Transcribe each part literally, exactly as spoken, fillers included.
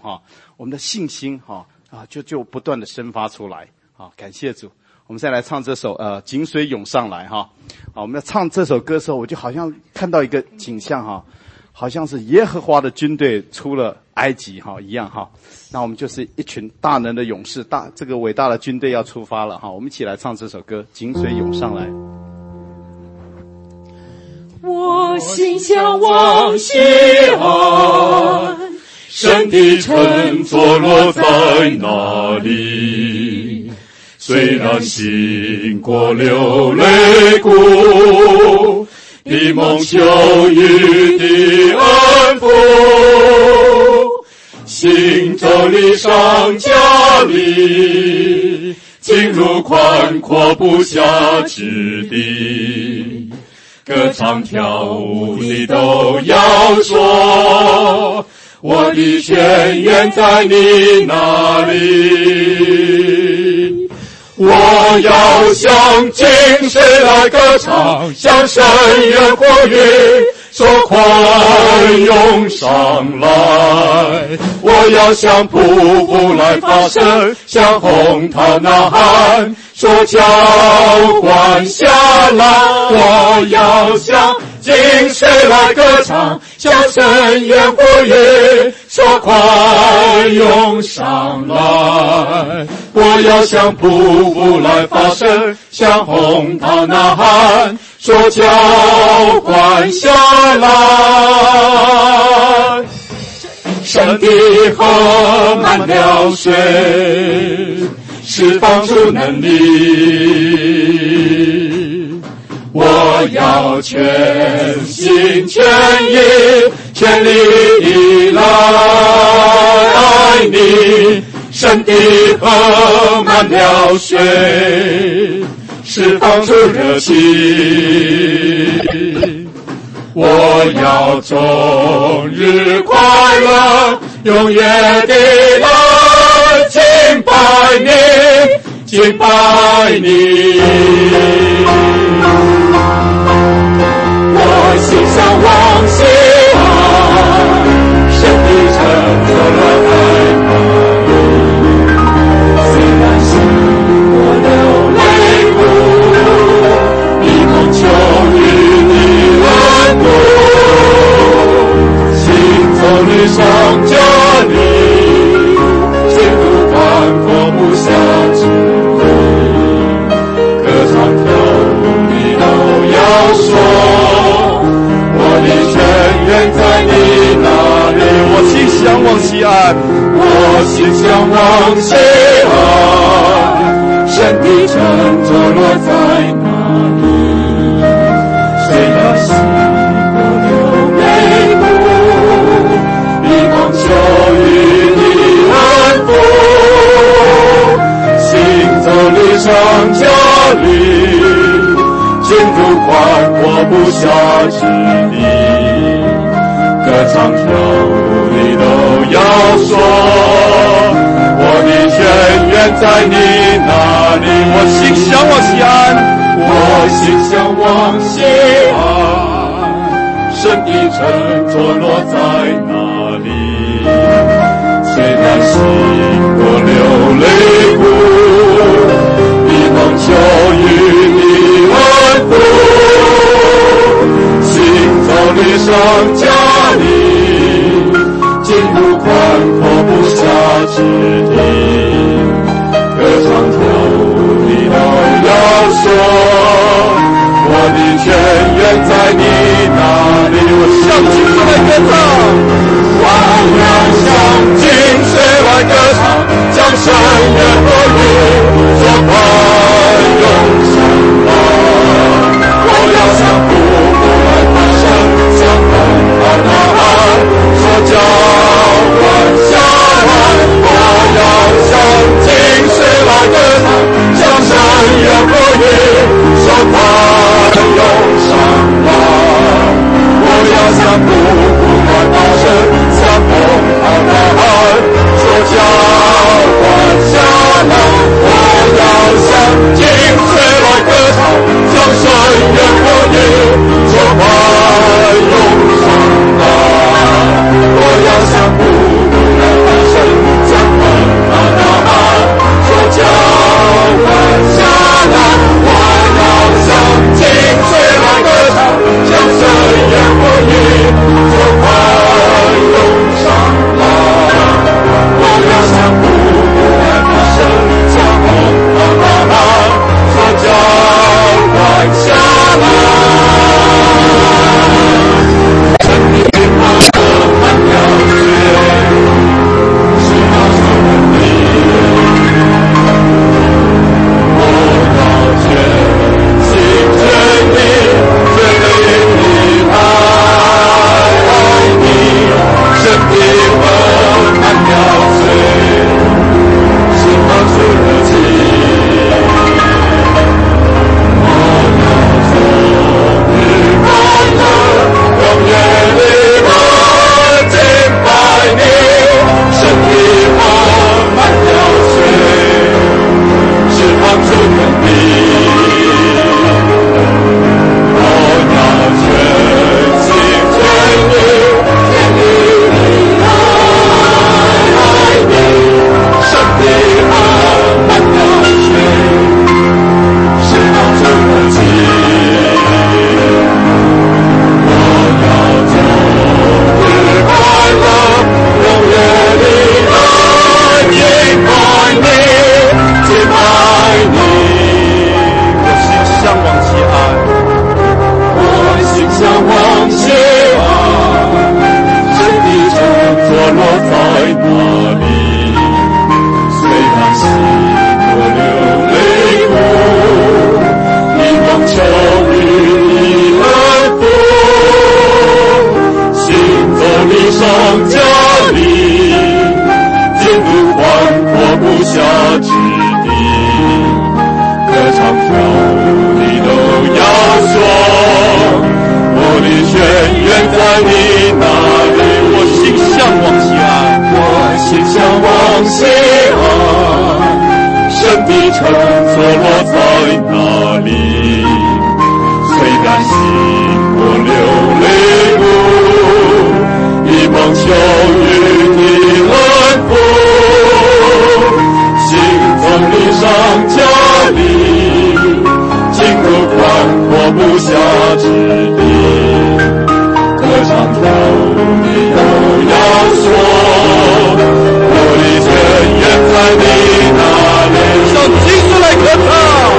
哈，我们的信心哈啊就就不断的生发出来啊，感谢主。我们再来唱这首呃井水涌上来哈，啊，我们要唱这首歌的时候，我就好像看到一个景象哈，好像是耶和华的军队出了埃及哈一样哈。那我们就是一群大能的勇士，大这个伟大的军队要出发了哈，我们一起来唱这首歌，井水涌上来。 我心向往西安，神的城坐落在哪里？虽然行过流泪谷，披蒙秋雨的恩福，行走里上加里，进入宽阔不辖之地。歌唱跳舞你都要说，我的泉源在你那里。我要向井水来歌唱，向深渊呼吁，说快涌上来。我要向瀑布来发声，向洪涛呐喊，说浇灌下来。我要向井水来歌唱，向深渊呼吁，说快涌上来。我要向瀑布来发声，向洪涛呐喊，说浇灌下来。山的河满了水，释放出能力。我要全心全意全力地来爱你。山的河满了水，释放出热情。我要终日快乐，永远地来敬拜你，敬拜你。我心向往西安，神的城坐落在哪里？虽然行过流泪谷，披蒙秋雨的恩福，行走里上加里，进入宽阔不辖之地。歌唱跳舞你都要说，我的泉源在你那里。 我心向往西安， 我心向往西安，神的城坐落在哪里？虽然行过流泪谷，披蒙秋雨的恩福，行走里上加里，进入宽阔不辖之地。歌唱跳舞你都要说，我的泉源在你那里。 我心向往西安， 我心向往西安，神的城坐落在哪里？虽然行过流泪谷，披蒙秋雨的恩福，行走里上加里，进入宽阔不辖之地。歌唱跳舞你都要说，我的泉源在你那里。我向井水来歌唱，我要向井水来歌唱，将深渊呼吁，说快涌上来。我要向瀑布来发声，向洪涛呐喊，说浇灌下来。我要向井水来歌唱，向深渊呼吁，说快涌上来。我要向瀑布来发声，向洪之地，歌唱跳舞你都要说，我的泉源在你那里，我心向往西安，我心向往西安，神的城坐落在那里，虽然心我流泪不，一梦秋雨的安抚，心中的上加力，进入宽阔不下之地，歌唱跳舞你都要说，我的泉源在你那里，向基督来歌唱。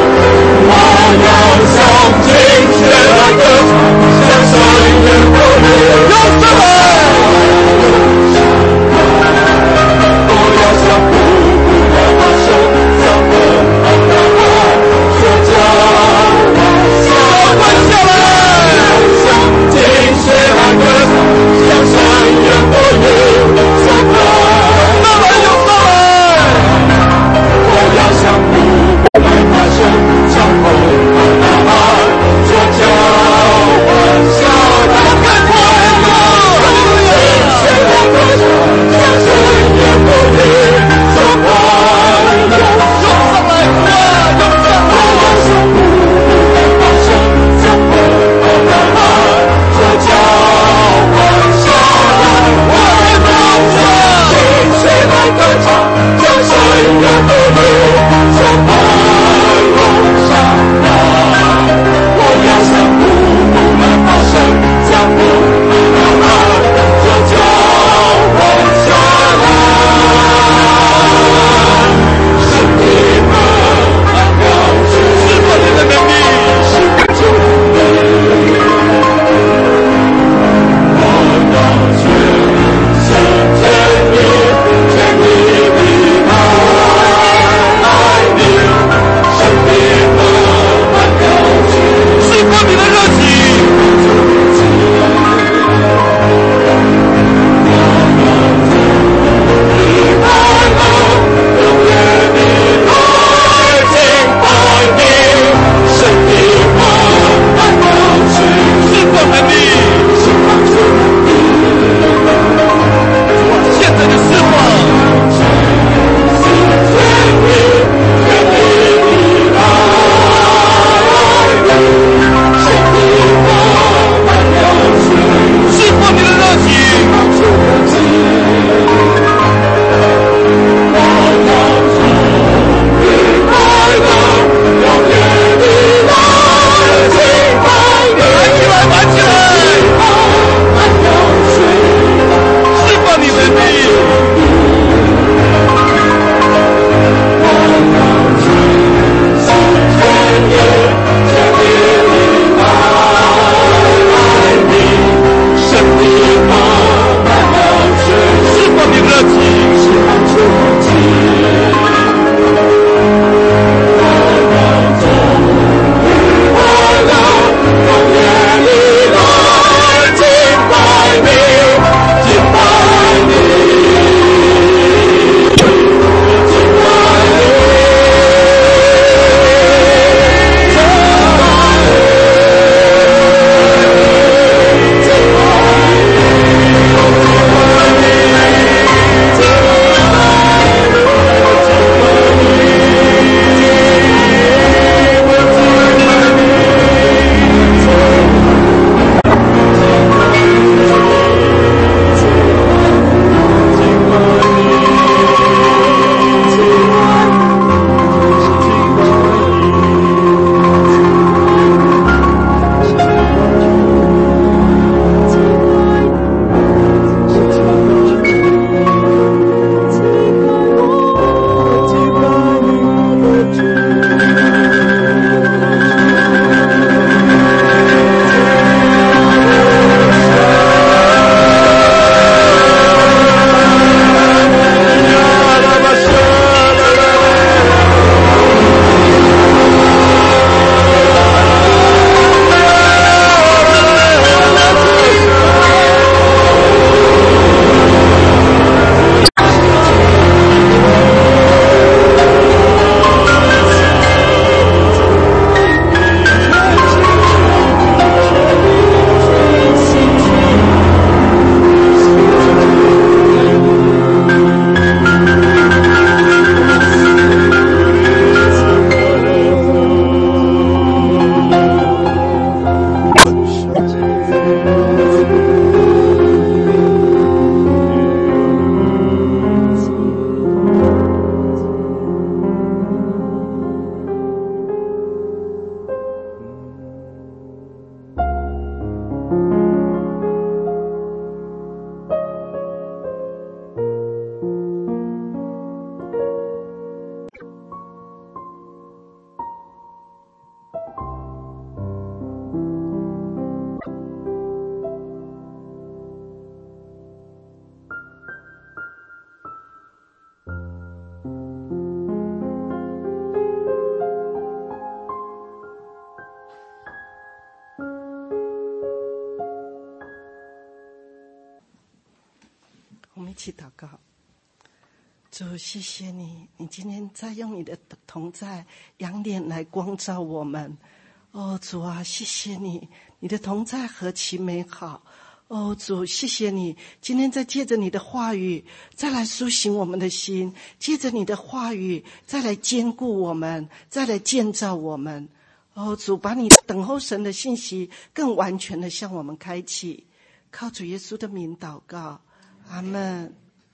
主，谢谢你，你今天再用你的同在仰脸来光照我们。哦，主啊，谢谢你，你的同在何其美好。哦，主，谢谢你，今天再借着你的话语再来苏醒我们的心，借着你的话语再来坚固我们，再来建造我们。哦，主，把你等候神的信息更完全的向我们开启，靠主耶稣的名祷告，阿们。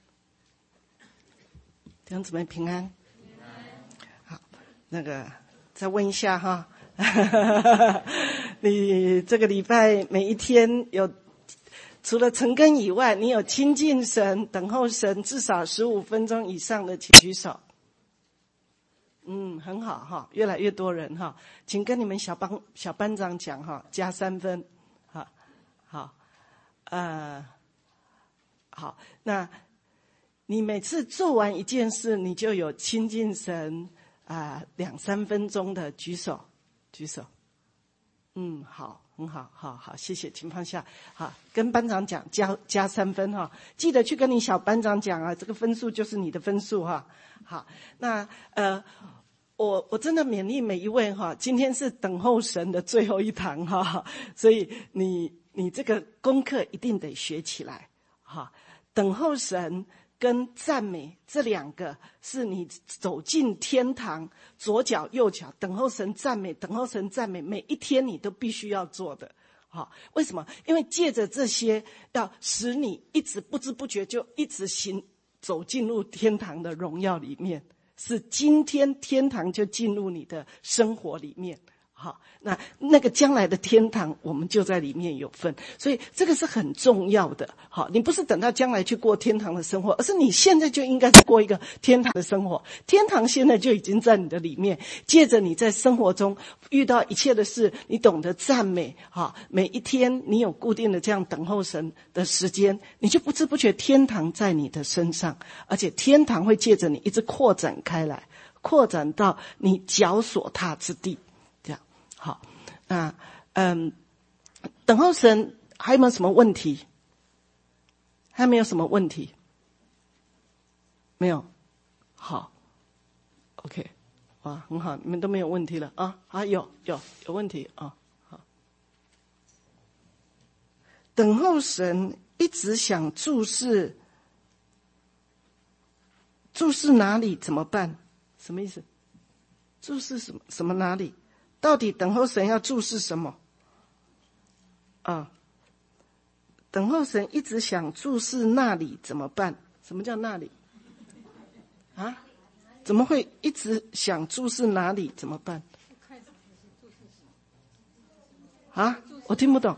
弟兄姊妹平安。好，那个再问一下哈，你这个礼拜每一天有除了晨更以外，你有亲近神、等候神至少十五分钟以上的，请举手。嗯，很好哈，越来越多人哈，请跟你们小班小班长讲哈，加三分，好，好，呃，好，那你每次做完一件事，你就有亲近神啊、呃、两三分钟的，举手，举手。嗯，好，很好，好好，谢谢，请放下。好，跟班长讲加加三分哈，记得去跟你小班长讲啊，这个分数就是你的分数哈。好，那呃，我我真的勉励每一位哈，今天是等候神的最后一堂哈，所以你你这个功课一定得学起来哈。等候神跟赞美这两个是你走进天堂左脚右脚，等候神赞美，等候神赞美，每一天你都必须要做的。好，为什么？因为借着这些要使你一直不知不觉就一直行走进入天堂的荣耀里面，是今天天堂就进入你的生活里面。好，那那个将来的天堂我们就在里面有份，所以这个是很重要的。好，你不是等到将来去过天堂的生活，而是你现在就应该去过一个天堂的生活。天堂现在就已经在你的里面，借着你在生活中遇到一切的事，你懂得赞美，好，每一天你有固定的这样等候神的时间，你就不知不觉天堂在你的身上，而且天堂会借着你一直扩展开来，扩展到你脚所踏之地。好，那嗯，等候神还有没有什么问题？还没有什么问题？没有。好 ，OK， 哇，很好，你们都没有问题了啊？啊，有有有问题啊？好，等候神一直想注视，注视哪里怎么办？什么意思？注视什么什么哪里？到底等候神要注视什么？啊，等候神一直想注视那里怎么办？什么叫那里？啊？怎么会一直想注视哪里怎么办？啊？我听不懂。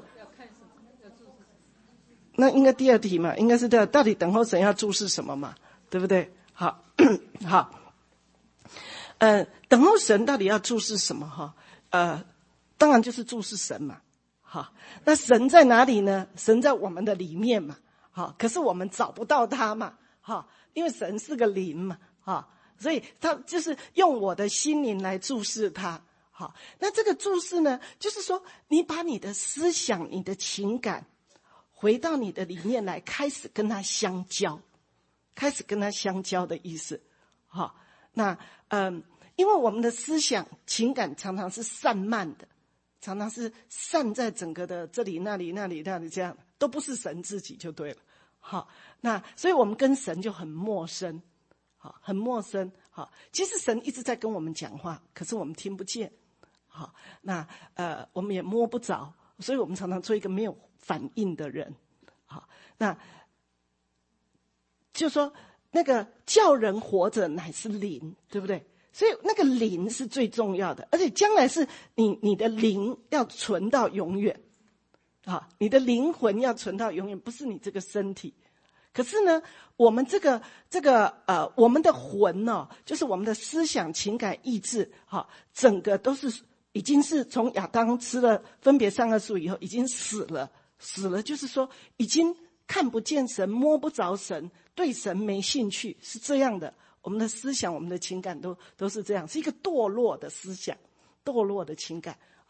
那应该第二题嘛，应该是这样，到底等候神要注视什么嘛？对不对？好，好。呃，等候神到底要注视什么？哈？呃，当然就是注视神嘛，好，那神在哪里呢？神在我们的里面嘛，好，可是我们找不到他嘛，好，因为神是个灵嘛，好，所以他就是用我的心灵来注视他，好，那这个注视呢，就是说你把你的思想、你的情感回到你的里面来，开始跟他相交，开始跟他相交的意思，好，那嗯。因为我们的思想情感常常是散漫的，常常是散在整个的这里那里那里那里，这样都不是神自己就对了。好，那所以我们跟神就很陌生，好，很陌生。好，其实神一直在跟我们讲话，可是我们听不见。好，那呃我们也摸不着，所以我们常常做一个没有反应的人。好，那就说那个叫人活着乃是灵，对不对？所以那个灵是最重要的，而且将来是你你的灵要存到永远，啊，你的灵魂要存到永远，不是你这个身体。可是呢，我们这个这个呃，我们的魂呢、哦，就是我们的思想、情感、意志，哈、啊，整个都是已经是从亚当吃了分别善恶树以后，已经死了，死了，就是说已经看不见神，摸不着神，对神没兴趣，是这样的。我们的思想，我们的情感都都是这样，是一个堕落的思想，堕落的情感。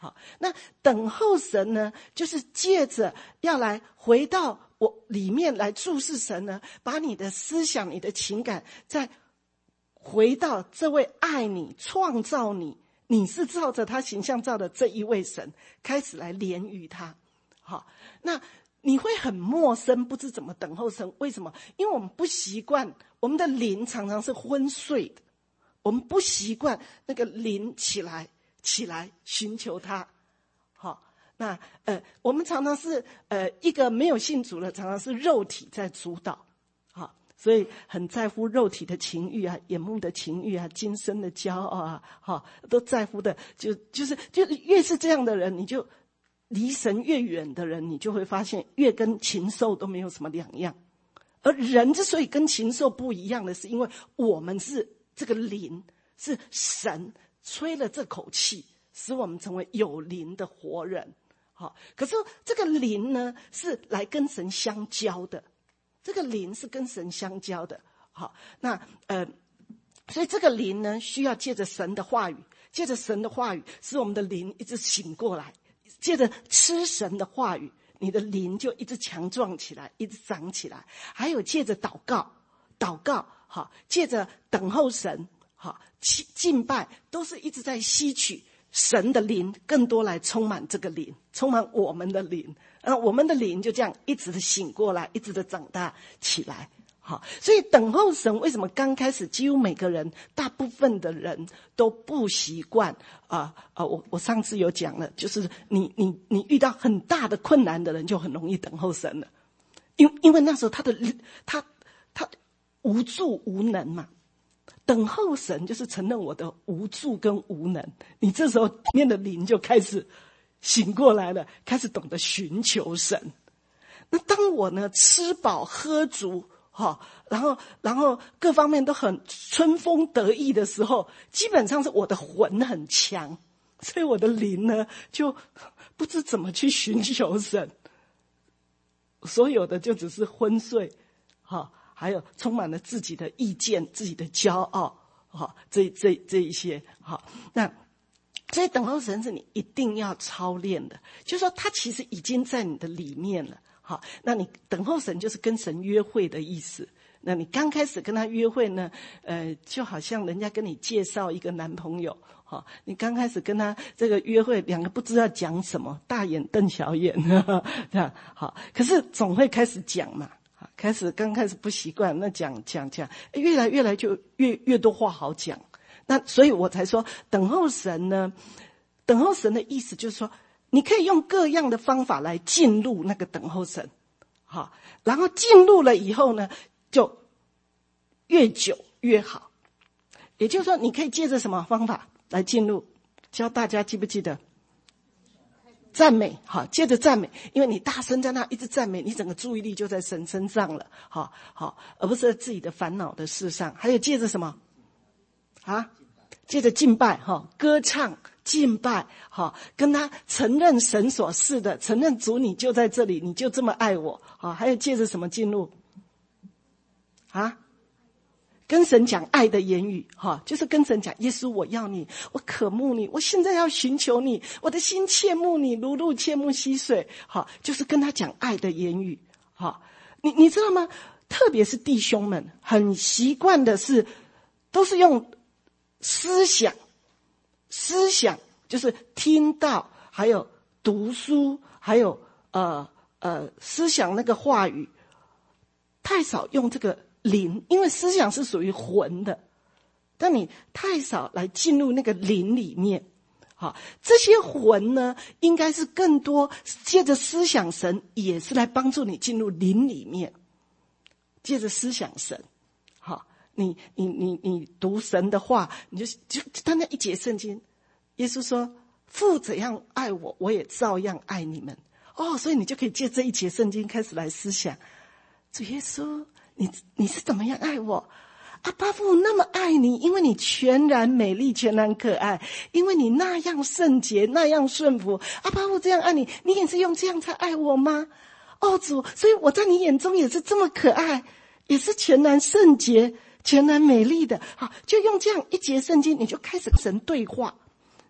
好，那等候神呢，就是借着要来回到我里面来注视神呢，把你的思想、你的情感再回到这位爱你、创造你，你是照着他形象造的这一位神，开始来怜悯他。好，那你会很陌生，不知怎么等候神。为什么？因为我们不习惯，我们的灵常常是昏睡的，我们不习惯那个灵起来起来寻求他。好，那呃，我们常常是呃一个没有信主的，常常是肉体在主导。好，所以很在乎肉体的情欲啊，眼目的情欲啊，今生的骄傲啊，好，都在乎的，就就是就是越是这样的人，你就离神越远的人，你就会发现越跟禽兽都没有什么两样。而人之所以跟禽兽不一样的是，因为我们是这个灵，是神吹了这口气，使我们成为有灵的活人。好，可是这个灵呢，是来跟神相交的，这个灵是跟神相交的。好，那呃，所以这个灵呢，需要借着神的话语，借着神的话语，使我们的灵一直醒过来。借着吃神的话语，你的灵就一直强壮起来，一直长起来。还有借着祷告，祷告好，借着等候神，好，敬拜，都是一直在吸取神的灵，更多来充满这个灵，充满我们的灵，呃，我们的灵就这样一直的醒过来，一直的长大起来。好，所以等候神为什么刚开始几乎每个人大部分的人都不习惯啊啊、呃！我我上次有讲了，就是你你你遇到很大的困难的人就很容易等候神了，因因为那时候他的他他无助无能嘛。等候神就是承认我的无助跟无能，你这时候里面的灵就开始醒过来了，开始懂得寻求神。那当我呢吃饱喝足。好，然后，然后各方面都很春风得意的时候，基本上是我的魂很强，所以我的灵呢就不知怎么去寻求神，所有的就只是昏睡，好，还有充满了自己的意见、自己的骄傲，好，这这这一些，好，那所以等候神是你一定要操练的，就是说他其实已经在你的里面了。好，那你等候神就是跟神约会的意思。那你刚开始跟他约会呢，呃，就好像人家跟你介绍一个男朋友，好，你刚开始跟他这个约会，两个不知道讲什么，大眼瞪小眼，呵呵这样好，可是总会开始讲嘛，开始刚开始不习惯，那讲讲讲，越来越来就越越多话好讲。那所以我才说，等候神呢，等候神的意思就是说。你可以用各样的方法来进入那个等候神，好，然后进入了以后呢，就越久越好。也就是说，你可以借着什么方法来进入？教大家记不记得？赞美，好，借着赞美，因为你大声在那一直赞美，你整个注意力就在神身上了，好好，而不是在自己的烦恼的事上。还有借着什么？啊？借着敬拜，哈，歌唱。敬拜，好，跟他承认神所示的，承认主你就在这里，你就这么爱我，好，还有借着什么进入？啊，跟神讲爱的言语，哈，就是跟神讲，耶稣我要你，我渴慕你，我现在要寻求你，我的心切慕你，如鹿切慕溪水，好，就是跟他讲爱的言语，好，你你知道吗？特别是弟兄们，很习惯的是，都是用思想。思想就是听到，还有读书，还有呃呃思想那个话语，太少用这个灵，因为思想是属于魂的，但你太少来进入那个灵里面。好，这些魂呢，应该是更多借着思想神，也是来帮助你进入灵里面，借着思想神。好。你你你你读神的话，你就就单单一节圣经，耶稣说父怎样爱我，我也照样爱你们。哦，所以你就可以借这一节圣经开始来思想，主耶稣，你你是怎么样爱我？阿爸父那么爱你，因为你全然美丽，全然可爱，因为你那样圣洁，那样顺服。阿爸父这样爱你，你也是用这样才爱我吗？哦，主，所以我在你眼中也是这么可爱，也是全然圣洁。全然美丽的，好，就用这样一节圣经，你就开始跟神对话，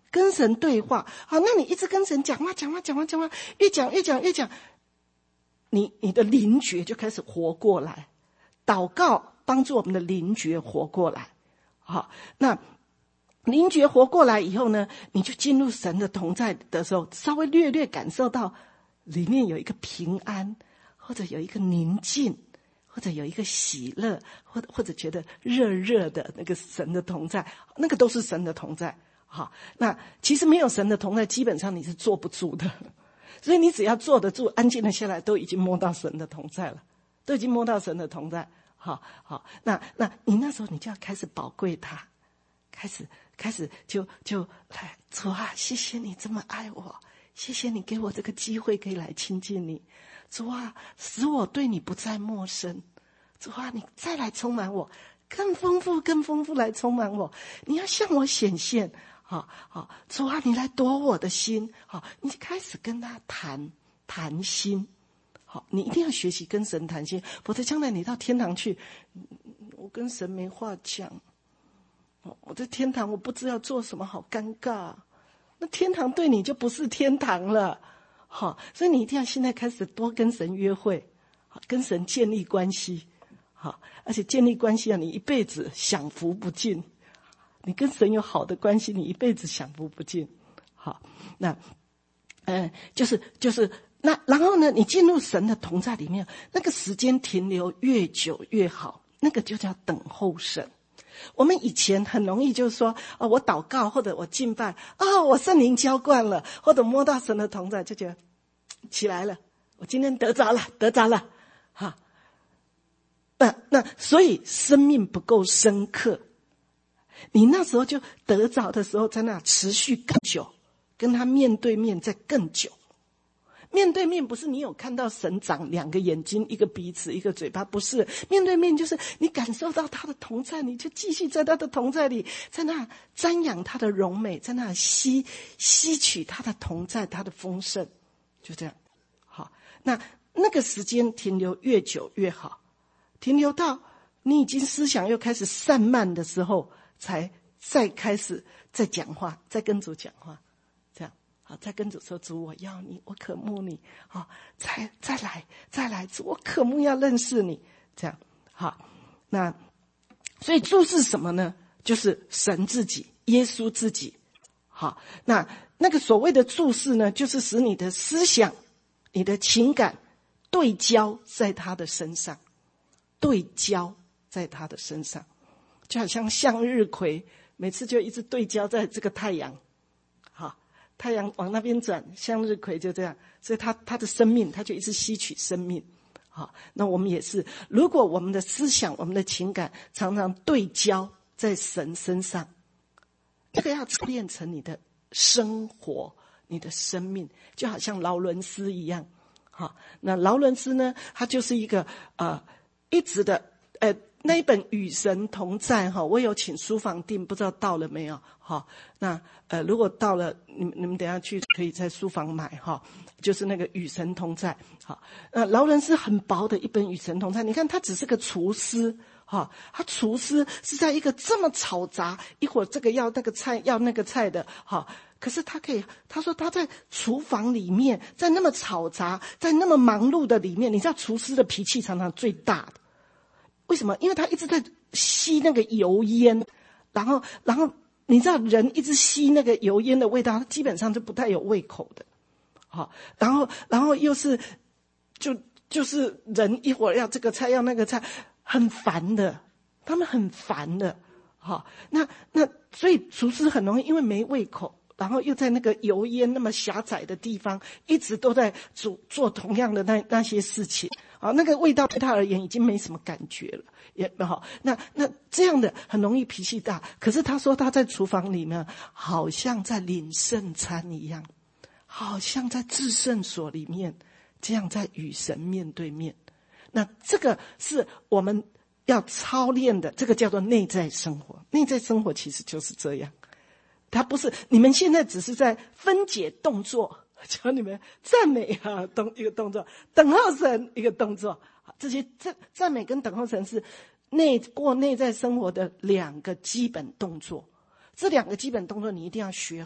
跟神对话。好，那你一直跟神讲话讲话讲话讲话，越讲越讲越讲，你你的灵觉就开始活过来。祷告帮助我们的灵觉活过来。好，那灵觉活过来以后呢，你就进入神的同在的时候，稍微略略感受到里面有一个平安，或者有一个宁静，或者有一个喜乐，或者或者觉得热热的那个神的同在，那个都是神的同在。好，那其实没有神的同在，基本上你是坐不住的。所以你只要坐得住，安静的下来，都已经摸到神的同在了，都已经摸到神的同在。好好，那那你那时候你就要开始宝贵他，开始开始就就来，主啊，谢谢你这么爱我，谢谢你给我这个机会可以来亲近你，主啊，使我对你不再陌生，主啊，你再来充满我，更丰富更丰富来充满我，你要向我显现，好好，主啊，你来夺我的心，好，你开始跟他谈谈心。好，你一定要学习跟神谈心，否则将来你到天堂去，我跟神没话讲。我在天堂我不知道做什么，好尴尬。那天堂对你就不是天堂了。好，所以你一定要现在开始多跟神约会，跟神建立关系。好，而且建立关系啊，你一辈子享福不尽。你跟神有好的关系，你一辈子享福不尽。好，那，嗯、呃，就是就是。那然后呢，你进入神的同在里面，那个时间停留越久越好，那个就叫等候神。我们以前很容易就是说，哦，我祷告或者我敬拜，哦，我圣灵浇灌了，或者摸到神的同在，就觉得起来了，我今天得着了，得着了，哈。那那所以生命不够深刻，你那时候就得着的时候，在那持续更久，跟他面对面再更久。面对面不是你有看到神长两个眼睛，一个鼻子，一个嘴巴，不是。面对面就是你感受到他的同在，你就继续在他的同在里，在那瞻仰他的荣美，在那吸吸取他的同在，他的丰盛，就这样。好，那那个时间停留越久越好，停留到你已经思想又开始散漫的时候，才再开始再讲话，再跟主讲话。好，再跟主说，主，我要你，我渴慕你。好，再再来，再来，主，我渴慕要认识你。这样，好，那所以注是什么呢？就是神自己，耶稣自己。好，那那个所谓的注释呢，就是使你的思想、你的情感对焦在他的身上，对焦在他的身上，就好像向日葵，每次就一直对焦在这个太阳。好。太阳往那边转，向日葵就这样，所以它它的生命，它就一直吸取生命。好，那我们也是，如果我们的思想、我们的情感常常对焦在神身上，这个要变成你的生活、你的生命，就好像劳伦斯一样。好，那劳伦斯呢，他就是一个呃一直的呃。那一本《与神同在》哈，我有请书房订，不知道到了没有？哈，那呃，如果到了，你们你们等一下去可以在书房买哈，就是那个《与神同在》。好，呃，劳伦斯很薄的一本《与神同在》，你看他只是个厨师哈，他厨师是在一个这么嘈杂，一会儿这个要那个菜要那个菜的哈，可是他可以，他说他在厨房里面，在那么嘈杂，在那么忙碌的里面，你知道厨师的脾气常常最大的。为什么？因为他一直在吸那个油烟，然后，然后你知道人一直吸那个油烟的味道，他基本上就不太有胃口的。好，然后，然后又是，就就是人一会儿要这个菜要那个菜，很烦的，他们很烦的。好，那那所以厨师很容易因为没胃口，然后又在那个油烟那么狭窄的地方，一直都在煮做同样的那那些事情。啊，那个味道对他而言已经没什么感觉了，也好。那那这样的很容易脾气大。可是他说他在厨房里面，好像在领圣餐一样，好像在至圣所里面，这样在与神面对面。那这个是我们要操练的，这个叫做内在生活。内在生活其实就是这样，它不是你们现在只是在分解动作。教你们赞美啊，动一个动作，等候神一个动作，这些赞赞美跟等候神是内过内在生活的两个基本动作。这两个基本动作你一定要学好，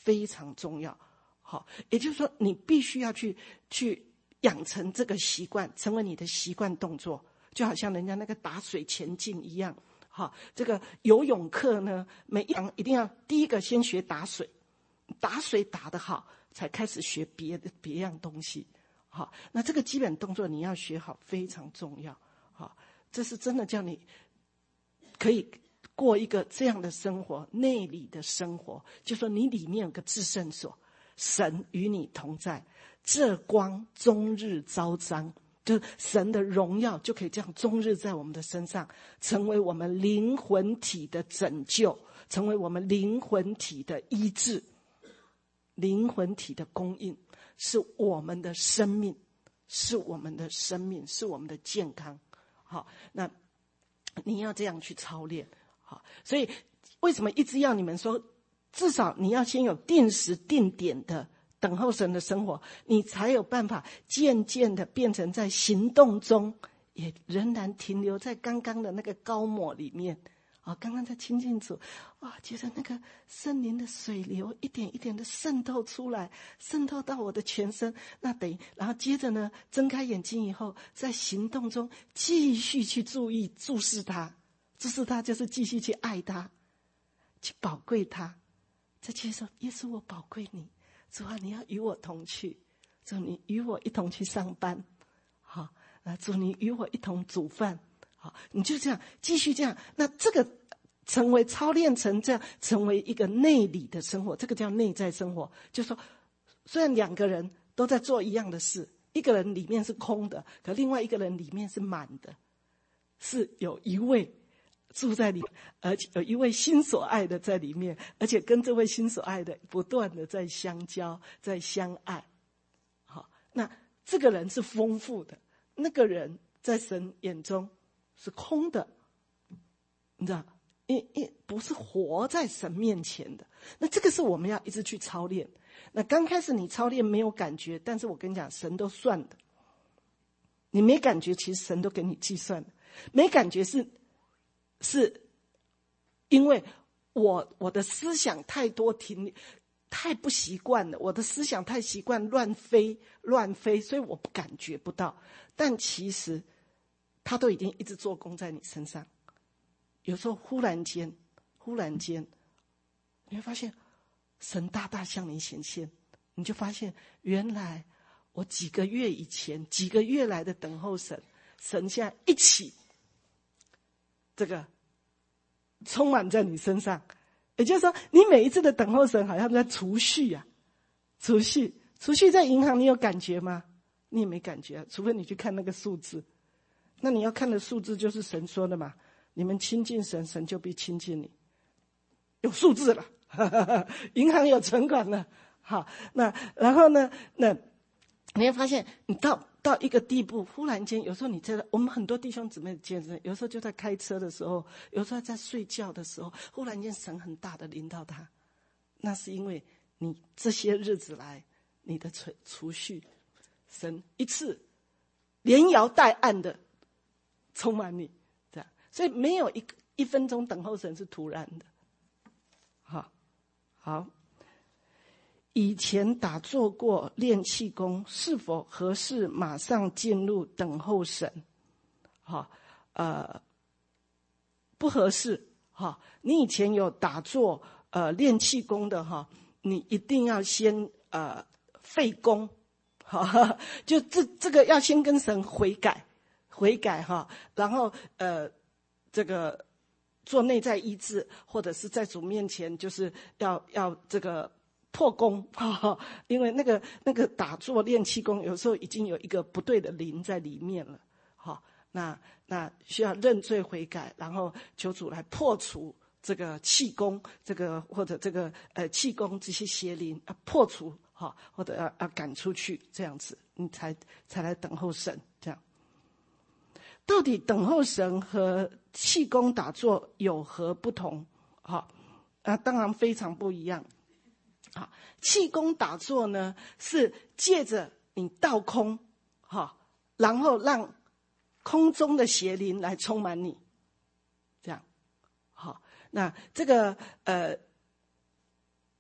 非常重要。好，也就是说，你必须要去去养成这个习惯，成为你的习惯动作，就好像人家那个打水前进一样。好，这个游泳课呢，每一堂一定要第一个先学打水，打水打得好，才开始学别的别样东西。好，那这个基本动作你要学好，非常重要。好，这是真的叫你可以过一个这样的生活，内里的生活，就说你里面有个至圣所。神与你同在，这光终日昭彰，就是神的荣耀就可以这样终日在我们的身上，成为我们灵魂体的拯救，成为我们灵魂体的医治，灵魂体的供应，是我们的生命，是我们的生命，是我们的健康。好，那你要这样去操练。好，所以为什么一直要你们说，至少你要先有定时定点的等候神的生活，你才有办法渐渐的变成在行动中也仍然停留在刚刚的那个高抹里面。啊，刚刚在亲近主，哇，觉得那个圣灵的水流一点一点的渗透出来，渗透到我的全身。那等于，然后接着呢，睁开眼睛以后，在行动中继续去注意注视他，注视他就是继续去爱他，去宝贵他。再接受耶稣，我宝贵你，主啊，你要与我同去，主你与我一同去上班，好，那主你与我一同煮饭，好，你就这样继续这样。那这个成为操练成这样，成为一个内里的生活，这个叫内在生活。就是说，虽然两个人都在做一样的事，一个人里面是空的，可另外一个人里面是满的，是有一位住在里面，而且有一位心所爱的在里面，而且跟这位心所爱的不断的在相交，在相爱。好，那这个人是丰富的，那个人在神眼中是空的，你知道，因因不是活在神面前的。那这个是我们要一直去操练。那刚开始你操练没有感觉，但是我跟你讲，神都算的。你没感觉，其实神都给你计算的。没感觉是是因为我我的思想太多停太不习惯了，我的思想太习惯乱飞乱飞，所以我感觉不到。但其实他都已经一直做工在你身上。有时候忽然间忽然间你会发现神大大向你显现，你就发现原来我几个月以前几个月来的等候神，神现在一起这个充满在你身上。也就是说，你每一次的等候神好像在储蓄啊，储蓄储蓄在银行，你有感觉吗？你也没感觉啊，除非你去看那个数字。那你要看的数字就是神说的嘛，你们亲近神，神就必亲近你。有数字了，呵呵呵，银行有存款了。好，那然后呢，那你会发现你到到一个地步，忽然间有时候你在我们很多弟兄姊妹见证，有时候就在开车的时候，有时候在睡觉的时候，忽然间神很大的临到他，那是因为你这些日子来你的储储蓄，神一次连摇带按的充满你，这样，所以没有一一分钟等候神是突然的。好，好。以前打坐过练气功，是否合适马上进入等候神？好，呃，不合适。哈，你以前有打坐呃练气功的哈，你一定要先呃废功，哈，就这这个要先跟神悔改，悔改哈，然后呃这个做内在医治，或者是在主面前就是要要这个。破功，因为那个那个打坐练气功，有时候已经有一个不对的灵在里面了，好，那那需要认罪悔改，然后求主来破除这个气功，这个或者这个呃气功这些邪灵啊，破除哈，或者要要赶出去，这样子你才才来等候神。这样，到底等候神和气功打坐有何不同？好，啊，当然非常不一样。好，气功打坐呢，是借着你倒空，哈，然后让空中的邪灵来充满你，这样，好，那这个呃，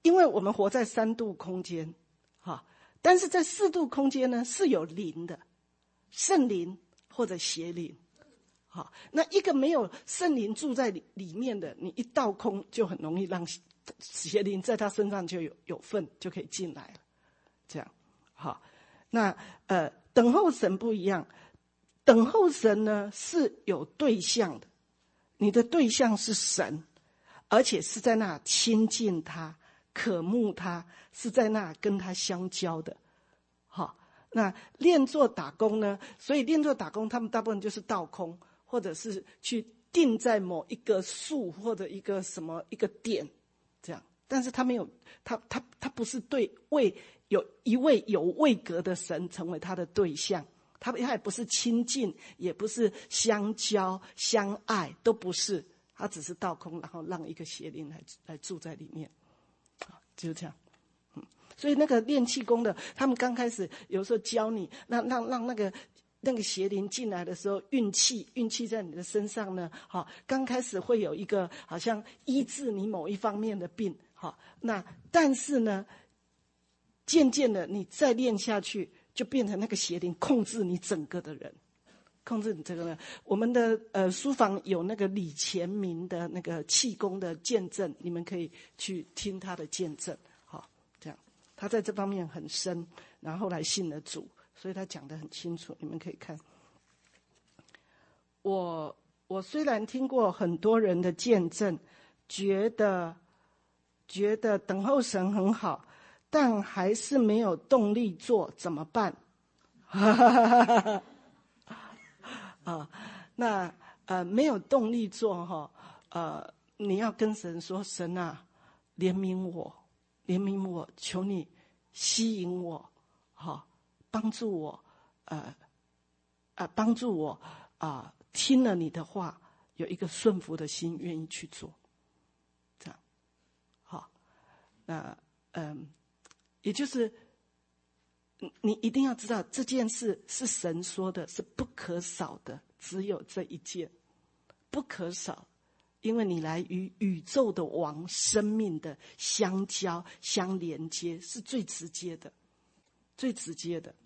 因为我们活在三度空间，哈，但是在四度空间呢是有灵的，圣灵或者邪灵。好，那一个没有圣灵住在里里面的，你一倒空就很容易让邪灵在他身上就有有份，就可以进来了。这样，好，那呃，等候神不一样，等候神呢是有对象的，你的对象是神，而且是在那亲近他、渴慕他，是在那跟他相交的。好，那练作打工呢？所以练作打工，他们大部分就是倒空。或者是去定在某一个数或者一个什么一个点，这样，但是他没有，他他他不是对位有一位有位格的神成为他的对象，他他也不是亲近，也不是相交相爱，都不是，他只是倒空，然后让一个邪灵来来住在里面，就是这样。嗯，所以那个练气功的，他们刚开始有时候教你，让让让那个。那个邪灵进来的时候，运气运气在你的身上呢，好，刚开始会有一个好像医治你某一方面的病，好，那但是呢，渐渐的你再练下去，就变成那个邪灵控制你整个的人，控制你这个人。我们的呃书房有那个李前明的那个气功的见证，你们可以去听他的见证，好，这样他在这方面很深，然后后来信了主。所以他讲得很清楚，你们可以看。我我虽然听过很多人的见证，觉得觉得等候神很好，但还是没有动力做，怎么办？啊，那呃没有动力做哈，呃你要跟神说，神啊，怜悯我，怜悯我，求你吸引我，好。帮助我，呃，呃，帮助我啊、呃！听了你的话，有一个顺服的心，愿意去做，这样，好。那嗯、呃，也就是你一定要知道这件事是神说的，是不可少的，只有这一件，不可少，因为你来与宇宙的王生命的相交、相连接，是最直接的，最直接的。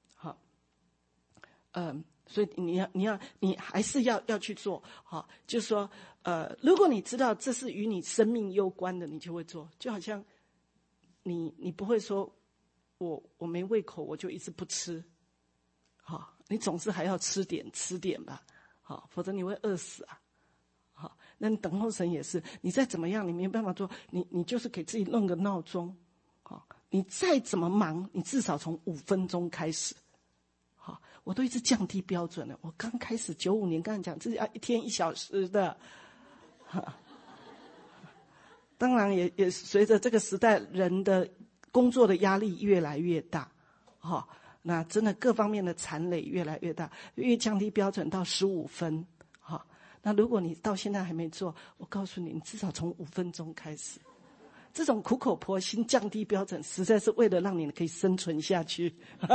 嗯，所以你要你要你还是要要去做，好，就是说，呃，如果你知道这是与你生命攸关的，你就会做。就好像你你不会说，我我没胃口，我就一直不吃，好，你总是还要吃点吃点吧，好，否则你会饿死啊，好，那你等候神也是，你再怎么样，你没办法做，你你就是给自己弄个闹钟，好，你再怎么忙，你至少从五分钟开始。好，我都一直降低标准了。我刚开始九五年，刚才讲自己要一天一小时的，当然也也随着这个时代人的工作的压力越来越大，好，那真的各方面的残累越来越大，越降低标准到十五分，好，那如果你到现在还没做，我告诉你，你至少从五分钟开始。这种苦口婆心降低标准，实在是为了让你可以生存下去。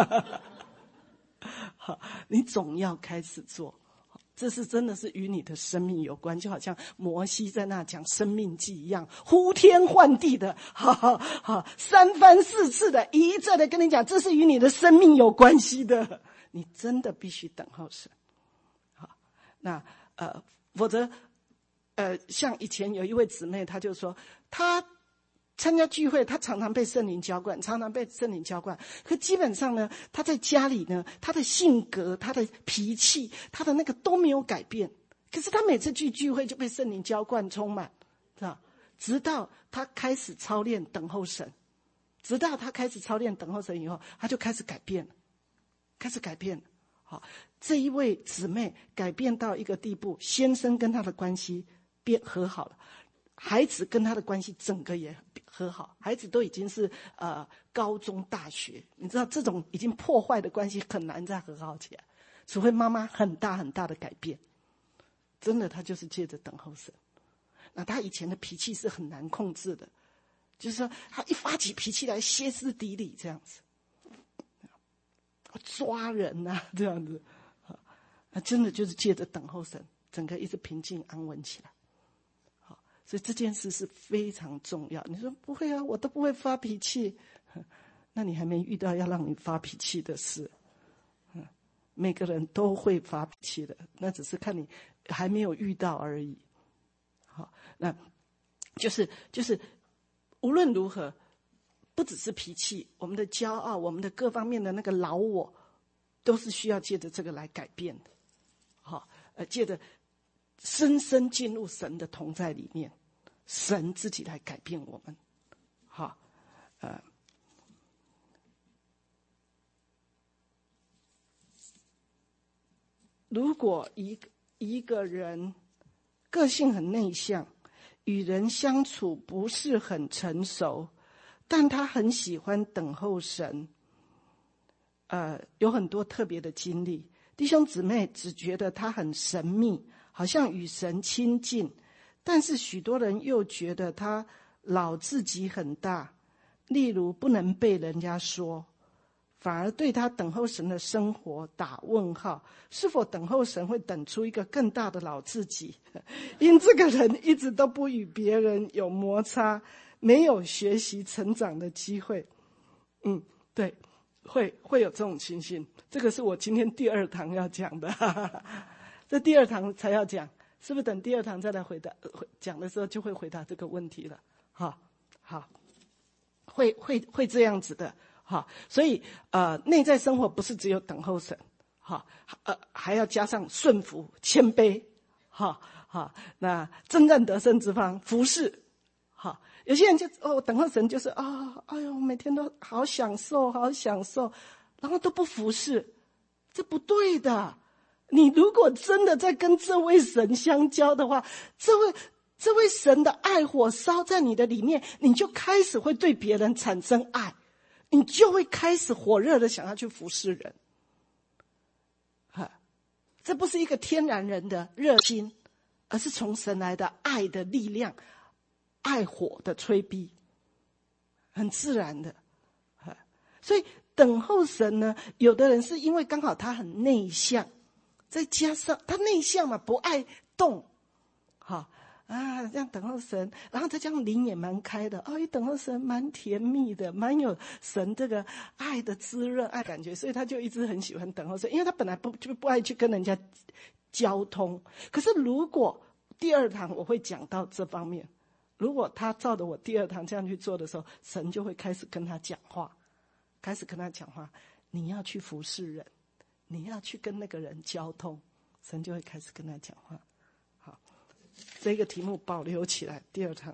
好，你总要开始做，这是真的是与你的生命有关，就好像摩西在那讲生命记一样，呼天唤地的，好好好，三番四次的一再的跟你讲，这是与你的生命有关系的，你真的必须等候神。好，那呃，否则呃，像以前有一位姊妹，她就说她参加聚会，他常常被圣灵浇灌，常常被圣灵浇灌。可基本上呢，他在家里呢，他的性格、他的脾气、他的那个都没有改变。可是他每次去聚会就被圣灵浇灌充满，是吧？直到他开始操练等候神，直到他开始操练等候神以后，他就开始改变了，开始改变了。好，这一位姊妹改变到一个地步，先生跟他的关系变和好了。孩子跟他的关系整个也和好，孩子都已经是呃高中大学，你知道这种已经破坏的关系很难再和好起来，除非妈妈很大很大的改变。真的，他就是借着等候神。那他以前的脾气是很难控制的，就是说他一发起脾气来歇斯底里这样子，抓人啊这样子，啊，真的就是借着等候神，整个一直平静安稳起来。 所以这件事是非常重要。你说不会啊，我都不会发脾气，那你还没遇到要让你发脾气的事。每个人都会发脾气的，那只是看你还没有遇到而已。好，那就是就是无论如何，不只是脾气，我们的骄傲，我们的各方面的那个老我，都是需要借着这个来改变的。好，呃，借着深深进入神的同在里面，神自己来改变我们。好，呃。如果一一个人个性很内向，与人相处不是很成熟，但他很喜欢等候神，呃，有很多特别的经历。弟兄姊妹只觉得他很神秘，好像与神亲近，但是许多人又觉得他老自己很大，例如不能被人家说，反而对他等候神的生活打问号，是否等候神会等出一个更大的老自己？因这个人一直都不与别人有摩擦，没有学习成长的机会。嗯，对，会会有这种情形。这个是我今天第二堂要讲的，哈哈哈，这第二堂才要讲，是不是等第二堂再来回答讲的时候就会回答这个问题了？好，好，会会会这样子的。好，所以呃，内在生活不是只有等候神，好，呃，还要加上顺服、谦卑，好，好，那征战得胜之方，服侍，好，有些人就哦，等候神就是啊、哦，哎呦，每天都好享受，好享受，然后都不服侍，这不对的。你如果真的在跟这位神相交的话，这位这位神的爱火烧在你的里面，你就开始会对别人产生爱。你就会开始火热的想要去服侍人，这不是一个天然人的热心，而是从神来的爱的力量，爱火的催逼，很自然的。所以等候神呢，有的人是因为刚好他很内向，再加上他内向嘛，不爱动，好啊，这样等候神，然后他这样灵也蛮开的，哦，一等候神蛮甜蜜的，蛮有神这个爱的滋润爱感觉，所以他就一直很喜欢等候神，因为他本来不就不爱去跟人家交通。可是如果第二堂我会讲到这方面，如果他照着我第二堂这样去做的时候，神就会开始跟他讲话，开始跟他讲话，你要去服侍人，你要去跟那个人交通，神就会开始跟他讲话。这个题目保留起来，第二堂。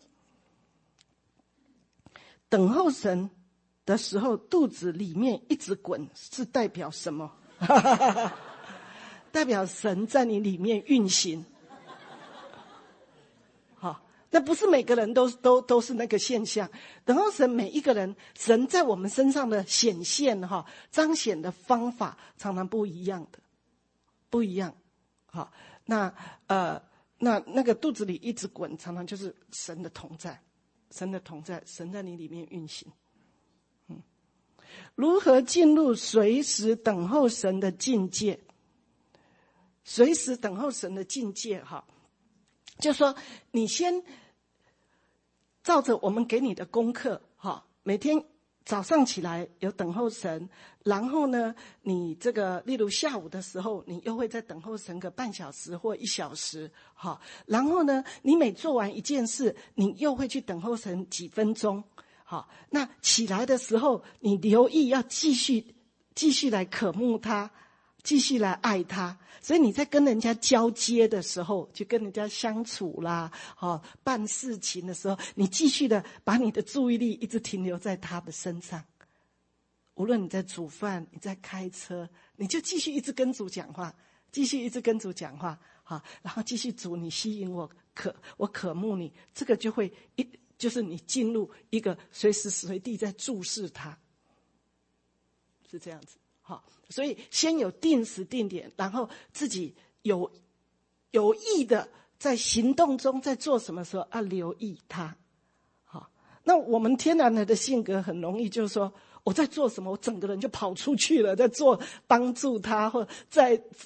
等候神的时候，肚子里面一直滚，是代表什么？代表神在你里面运行。好，那不是每个人都都都是那个现象。等候神，每一个人，神在我们身上的显现哈，彰显的方法常常不一样的，不一样。好，那呃。那那个肚子里一直滚，常常就是神的同在，神的同在，神在你里面运行。嗯，如何进入随时等候神的境界？随时等候神的境界，哈，就说你先照着我们给你的功课，哈，每天早上起来有等候神，然后呢，你这个例如下午的时候，你又会再等候神个半小时或一小时，好，然后呢，你每做完一件事，你又会去等候神几分钟，好，那起来的时候，你留意要继续继续来渴慕他，继续来爱他。所以你在跟人家交接的时候，就跟人家相处啦，哦，办事情的时候，你继续的把你的注意力一直停留在他的身上。无论你在煮饭，你在开车，你就继续一直跟主讲话，继续一直跟主讲话，好，然后继续主，你吸引我，渴我渴慕你，这个就会一就是你进入一个随时随地在注视他，是这样子。好，所以先有定时定点，然后自己有有意的在行动中在做什么时候啊，留意他。好，那我们天然人的性格很容易就是说我在做什么，我整个人就跑出去了，在做帮助他，或在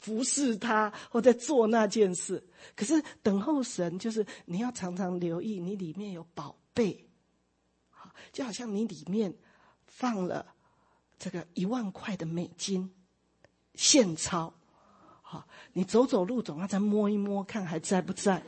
服侍他，或在做那件事。可是等候神，就是你要常常留意，你里面有宝贝，就好像你里面放了这个一万块的美金现钞，好，你走走路总要再摸一摸，看还在不在。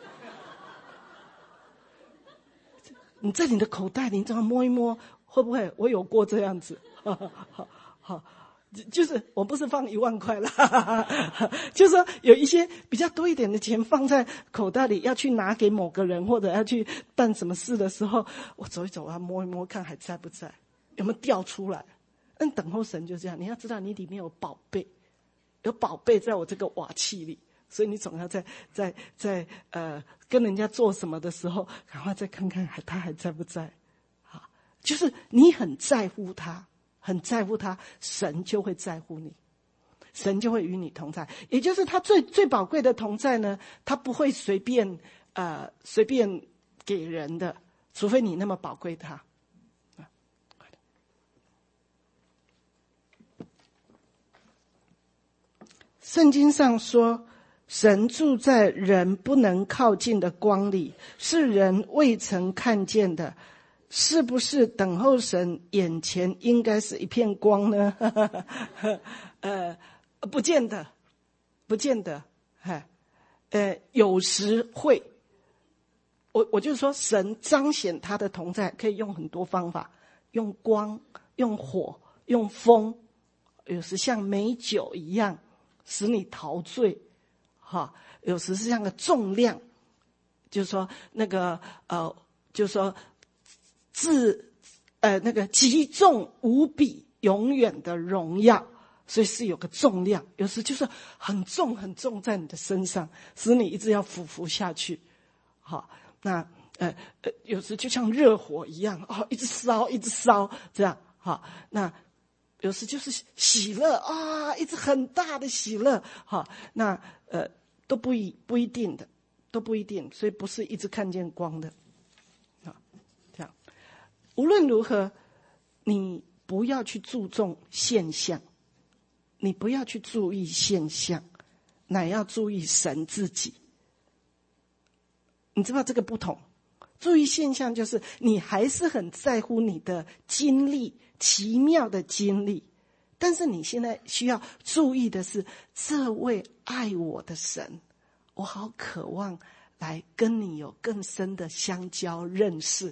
你在你的口袋里，你总要摸一摸，会不会？我有过这样子，好好好。就是我不是放一万块啦，就是说有一些比较多一点的钱放在口袋里，要去拿给某个人或者要去办什么事的时候，我走一走啊，摸一摸，看还在不在，有没有掉出来。但等候神就这样，你要知道你里面有宝贝，有宝贝在我这个瓦器里，所以你总要在在在呃跟人家做什么的时候，赶快再看看还他还在不在。好，就是你很在乎他。很在乎他，神就会在乎你，神就会与你同在。也就是他最最宝贵的同在呢，他不会随便呃随便给人的，除非你那么宝贵他。圣经上说，神住在人不能靠近的光里，是人未曾看见的。是不是等候神眼前应该是一片光呢？呃，不见得，不见得，哎，呃，有时会。我我就说，神彰显他的同在，可以用很多方法，用光，用火，用风，有时像美酒一样使你陶醉，哈，有时是像个重量，就是说那个呃，就是说。自呃那个极重无比永远的荣耀，所以是有个重量，有时就是很重很重在你的身上，使你一直要俯伏下去。好，那呃呃有时就像热火一样，哦，一直烧一直烧这样。好，那有时就是喜乐啊，一直很大的喜乐。好，那呃都不一不一定的，都不一定，所以不是一直看见光的。无论如何，你不要去注重现象，你不要去注意现象，乃要注意神自己。你知道这个不同？注意现象就是你还是很在乎你的经历，奇妙的经历，但是你现在需要注意的是，这位爱我的神，我好渴望来跟你有更深的相交认识。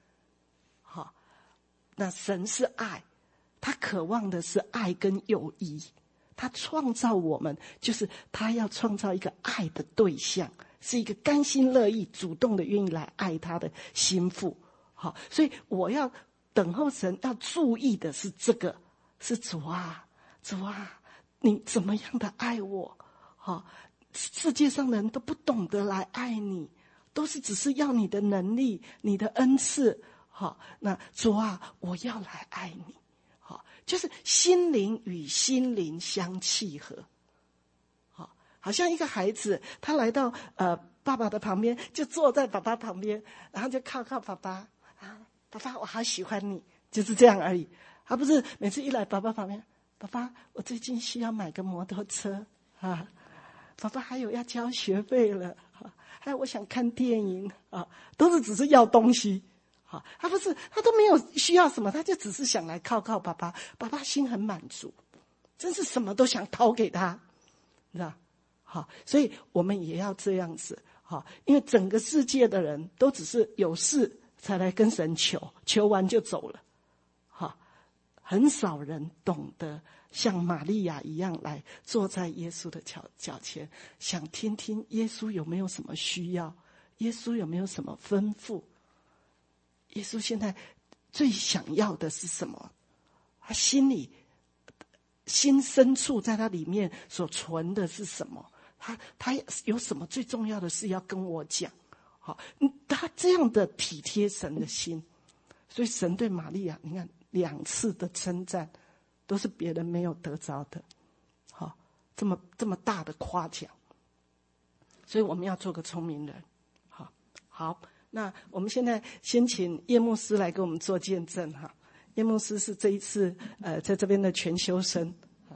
那神是爱，他渴望的是爱跟友谊，他创造我们，就是他要创造一个爱的对象，是一个甘心乐意主动的愿意来爱他的心腹。好，所以我要等候神，要注意的是这个，是主啊主啊，你怎么样的爱我。好，世界上的人都不懂得来爱你，都是只是要你的能力，你的恩赐。好，那主啊，我要来爱你。好，就是心灵与心灵相契合。好，好像一个孩子，他来到呃爸爸的旁边，就坐在爸爸旁边，然后就靠靠爸爸啊，爸爸我好喜欢你，就是这样而已。他不是每次一来爸爸旁边，爸爸我最近需要买个摩托车啊，爸爸还有要交学费了啊，还有我想看电影啊，都是只是要东西。好，他不是，他都没有需要什么，他就只是想来靠靠爸爸，爸爸心很满足，真是什么都想掏给他，你知道？好，所以我们也要这样子，好，因为整个世界的人都只是有事才来跟神求，求完就走了，好，很少人懂得像玛利亚一样来坐在耶稣的脚脚前，想听听耶稣有没有什么需要，耶稣有没有什么吩咐。耶稣现在最想要的是什么？他心里心深处在他里面所存的是什么？他他有什么最重要的事要跟我讲？好，他这样的体贴神的心，所以神对玛利亚，你看两次的称赞，都是别人没有得着的。好，这么这么大的夸奖，所以我们要做个聪明人。好，好。那我们现在先请叶牧师来给我们做见证哈。叶牧师是这一次呃在这边的全修生。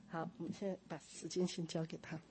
好，我们现在把时间先交给他。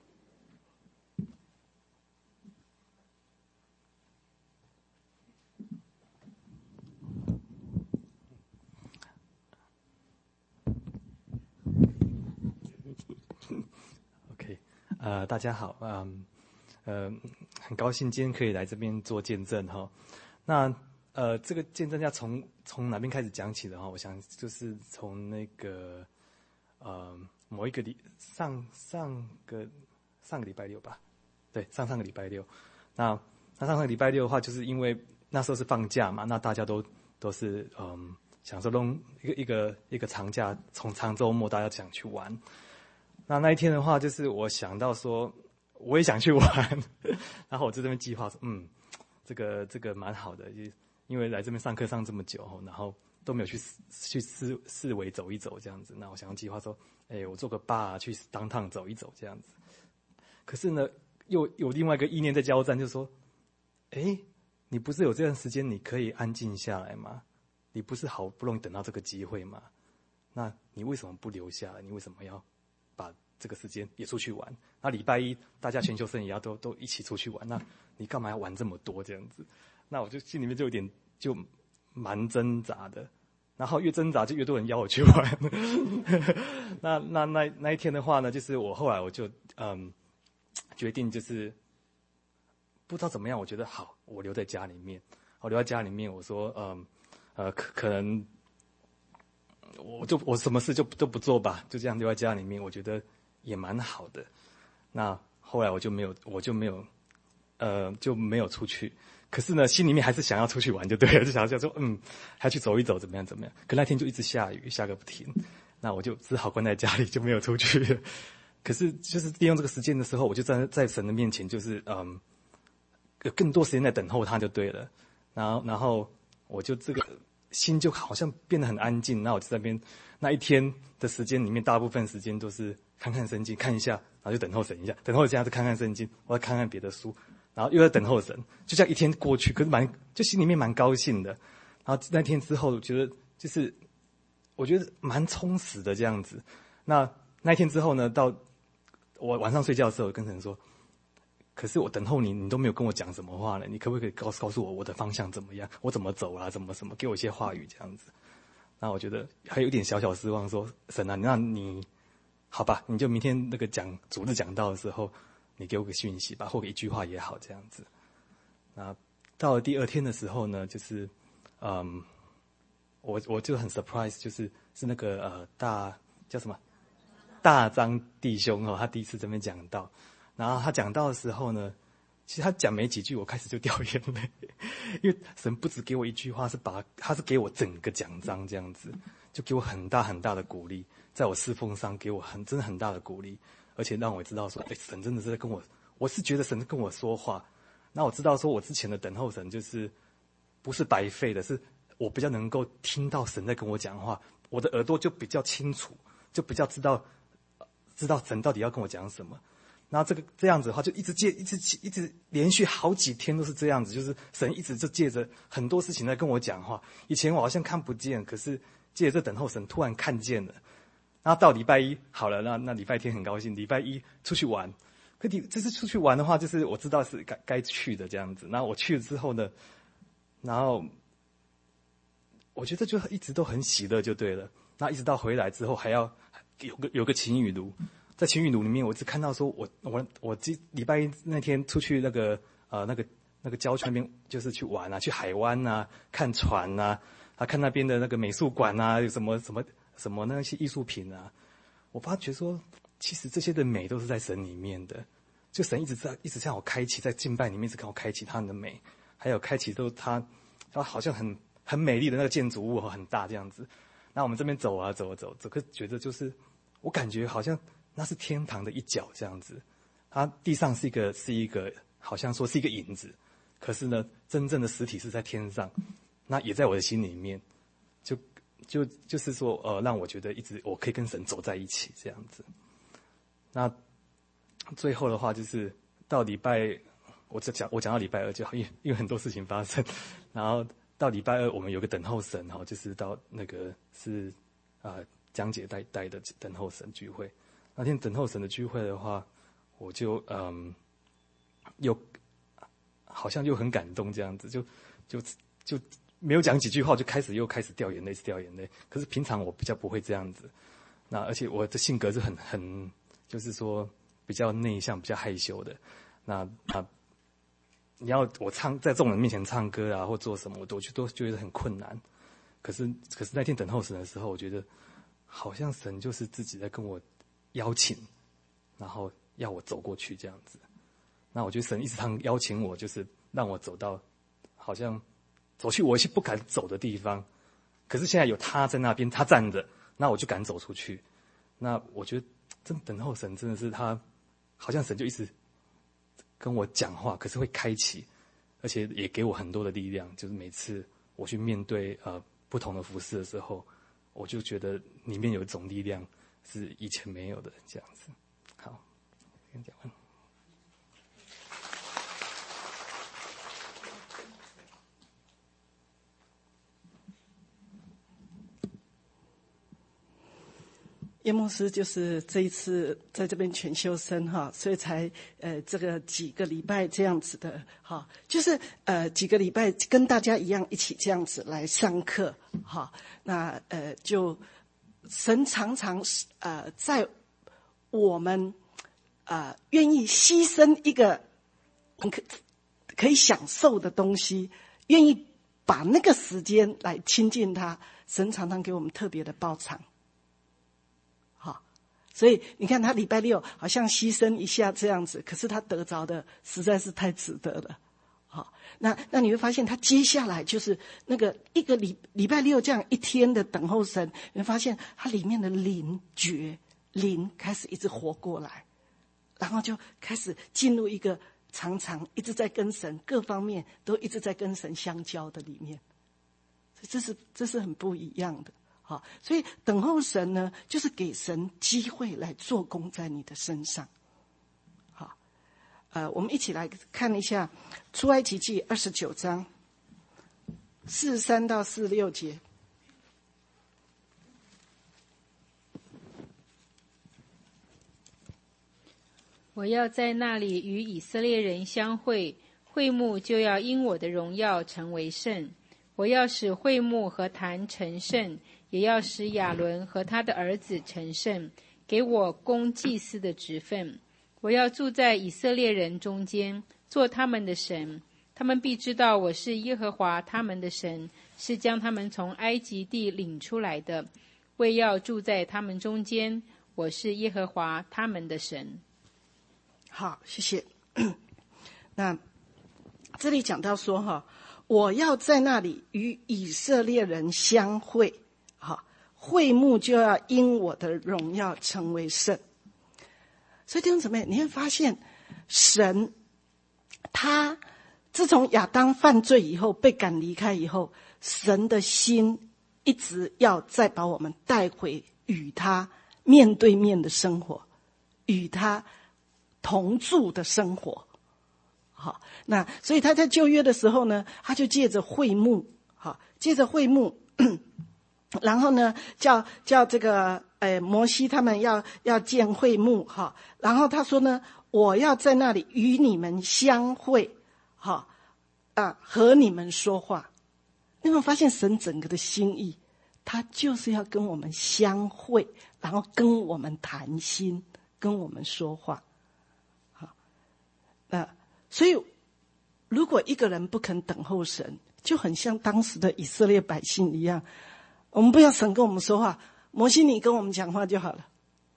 OK， 呃，大家好，嗯，呃，很高兴今天可以来这边做见证哈。那呃，这个见证要从从哪边开始讲起的哈？我想就是从那个呃某一个礼上上个上个礼拜六吧，对，上上个礼拜六。那那上上个礼拜六的话，就是因为那时候是放假嘛，那大家都都是嗯想说弄一个一个一个长假，从长周末大家想去玩。那那一天的话，就是我想到说，我也想去玩，然后我就这边计划说，嗯，这个这个蛮好的，因为来这边上课上这么久，然后都没有去去四四围走一走这样子。那我想要计划说，哎，我做个爸去当趟走一走这样子。可是呢，又有另外一个意念在交战，就是说，哎，你不是有这段时间你可以安静下来吗？你不是好不容易等到这个机会吗？那你为什么不留下来？你为什么要把这个时间也出去玩？那礼拜一大家全球生也要都都一起出去玩，那你干嘛要玩这么多这样子？那我就心里面就有点就蛮挣扎的，然后越挣扎就越多人邀我去玩。那那那那一天的话呢，就是我后来我就嗯决定就是不知道怎么样，我觉得好，我留在家里面，我留在家里面，我说嗯呃可可能。我就我什么事就都不做吧，就这样留在家里面，我觉得也蛮好的。那后来我就没有，我就没有，呃，就没有出去。可是呢，心里面还是想要出去玩，就对了，就想想说，嗯，还去走一走，怎么样怎么样。可那天就一直下雨，下个不停，那我就只好关在家里，就没有出去。可是就是利用这个时间的时候，我就站在神的面前，就是嗯，有更多时间在等候他就对了。然后，然后我就这个。心就好像变得很安静，那我就在那边那一天的时间里面，大部分时间都是看看圣经，看一下，然后就等候神一下，等候一下再看看圣经，或者看看别的书，然后又在等候神，就这样一天过去，可是蛮就心里面蛮高兴的。然后那天之后，我觉得就是我觉得蛮充实的这样子。那那一天之后呢，到我晚上睡觉的时候，跟神说。可是我等候你，你都没有跟我讲什么话呢？你可不可以告诉告诉我我的方向怎么样？我怎么走啊？怎么什么？给我一些话语这样子。那我觉得还有一点小小失望，说神啊，那你好吧，你就明天那个讲主日讲道的时候，你给我个讯息吧，或者一句话也好这样子。那到了第二天的时候呢，就是嗯，我我就很 surprise， 就是是那个呃大叫什么大张弟兄哦，他第一次这边讲道。然后他讲到的时候呢，其实他讲没几句，我开始就掉眼泪，因为神不只给我一句话，是把他是给我整个讲章这样子，就给我很大很大的鼓励，在我侍奉上给我很真的很大的鼓励，而且让我知道说，哎，神真的是在跟我，我是觉得神在跟我说话。那我知道说我之前的等候神就是不是白费的，是我比较能够听到神在跟我讲话，我的耳朵就比较清楚，就比较知道知道神到底要跟我讲什么。然后这个这样子的话，就一直借，一直一直连续好几天都是这样子，就是神一直就借着很多事情在跟我讲话。以前我好像看不见，可是借着这等候神突然看见了。然后到礼拜一好了，那那礼拜天很高兴，礼拜一出去玩。可你这次出去玩的话，就是我知道是该该去的这样子。然后我去了之后呢，然后我觉得就一直都很喜乐就对了。那一直到回来之后，还要有个有个晴雨炉。在晴雨炉里面，我只看到说我，我我我这礼拜一那天出去那个呃那个那个郊区那边，就是去玩啊，去海湾啊，看船啊，啊看那边的那个美术馆啊，有什么什么什么那些艺术品啊，我发觉说，其实这些的美都是在神里面的，就神一直在一直向我开启，在敬拜里面一直看我开启他的美，还有开启都他，他好像很很美丽的那个建筑物很大这样子。那我们这边走啊走啊走，这个觉得就是我感觉好像。那是天堂的一角这样子，它地上是一个是一个好像说是一个影子，可是呢，真正的实体是在天上，那也在我的心里面，就就就是说呃，让我觉得一直我可以跟神走在一起这样子。那最后的话就是到礼拜，我只讲我讲到礼拜二就好，因为因为很多事情发生，然后到礼拜二我们有个等候神哈，就是到那个是啊。呃江姐带带的等候神聚会， 那天等候神的聚会的话，我就嗯，又好像又很感动这样子，就就就没有讲几句话，就开始又开始掉眼泪，是掉眼泪。可是平常我比较不会这样子，那而且我的性格是很很，就是说比较内向、比较害羞的。那啊，你要我唱在众人面前唱歌啊，或做什么，我都都觉得很困难。可是可是那天等候神的时候，我觉得好像神就是自己在跟我邀请，然后要我走过去这样子。那我觉得神一直常邀请我，就是让我走到好像走去我一些不敢走的地方。可是现在有他在那边，他站着，那我就敢走出去。那我觉得真等候神真的是他，好像神就一直跟我讲话，可是会开启，而且也给我很多的力量。就是每次我去面对呃不同的服事的时候，我就觉得里面有一种力量是以前没有的这样子。好，跟你讲完。 叶牧师就是这一次在这边全修生哈，所以才呃这个几个礼拜这样子的哈，就是呃几个礼拜跟大家一样一起这样子来上课哈。那呃就神常常呃在我们呃愿意牺牲一个可可以享受的东西，愿意把那个时间来亲近他，神常常给我们特别的报偿。所以你看他礼拜六好像牺牲一下这样子，可是他得着的实在是太值得了。好，那那你会发现他接下来就是那个一个礼礼拜六这样一天的等候神，你会发现他里面的灵觉灵开始一直活过来，然后就开始进入一个常常一直在跟神各方面都一直在跟神相交的里面，这是这是很不一样的。好，所以等候神呢，就是给神机会来做工在你的身上。好，呃，我们一起来看一下出埃及记二十九章四十三到四十六节。 我要在那里与以色列人相会，会幕就要因我的荣耀成为圣。我要使会幕和坛成圣，也要使亚伦和他的儿子成圣，给我供祭司的职分。我要住在以色列人中间，做他们的神。他们必知道我是耶和华他们的神，是将他们从埃及地领出来的。为要住在他们中间，我是耶和华他们的神。 好，谢谢。那这里讲到说哈，我要在那里与以色列人相会，好，会幕就要因我的荣耀成为圣。所以弟兄姊妹，你会发现神他自从亚当犯罪以后被赶离开以后，神的心一直要再把我们带回与他面对面的生活，与他同住的生活。好，那所以他在旧约的时候呢，他就借着会幕，好，借着会幕，然后呢，叫叫这个呃摩西他们要要建会幕，哈，然后他说呢，我要在那里与你们相会，哈啊，和你们说话。你有没有发现神整个的心意，他就是要跟我们相会，然后跟我们谈心，跟我们说话，好，那。所以如果一个人不肯等候神，就很像当时的以色列百姓一样，我们不要神跟我们说话，摩西你跟我们讲话就好了。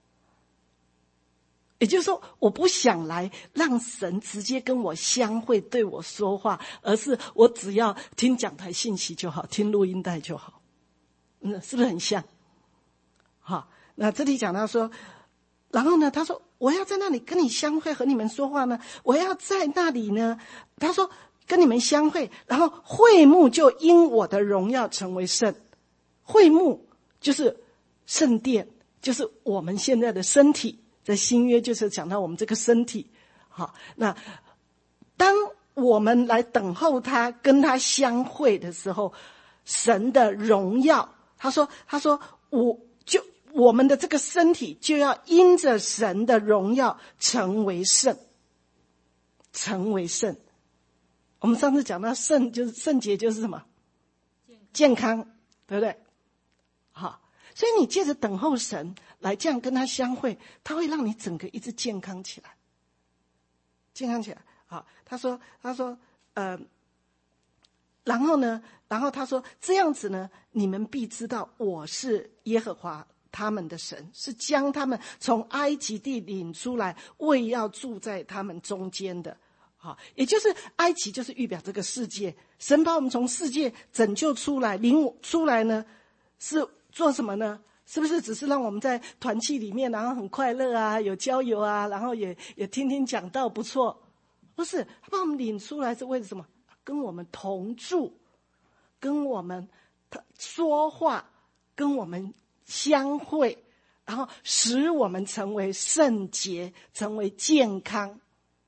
也就是说，我不想来让神直接跟我相会对我说话，而是我只要听讲台信息就好，听录音带就好。嗯，是不是很像？好，那这里讲到说，然后呢，他说我要在那里跟你相会，和你们说话呢。我要在那里呢，他说跟你们相会，然后会幕就因我的荣耀成为圣。会幕就是圣殿，就是我们现在的身体，在新约就是讲到我们这个身体。好，那当我们来等候他，跟他相会的时候，神的荣耀，他说他说我就我们的这个身体就要因着神的荣耀成为圣，成为圣。我们上次讲到圣，就是圣洁，就是什么？健康，对不对？好，所以你借着等候神来这样跟他相会，他会让你整个一直健康起来，健康起来。好，他说，他说，呃，然后呢，然后他说，这样子呢，你们必知道我是耶和华他们的神，是将他们从埃及地领出来，为要住在他们中间的。好，也就是埃及就是预表这个世界，神把我们从世界拯救出来，领出来呢，是做什么呢？是不是只是让我们在团契里面，然后很快乐啊，有交友啊，然后也也听听讲道，不错？不是，他把我们领出来是为了什么？跟我们同住，跟我们说话，跟我们相会，然后使我们成为圣洁，成为健康。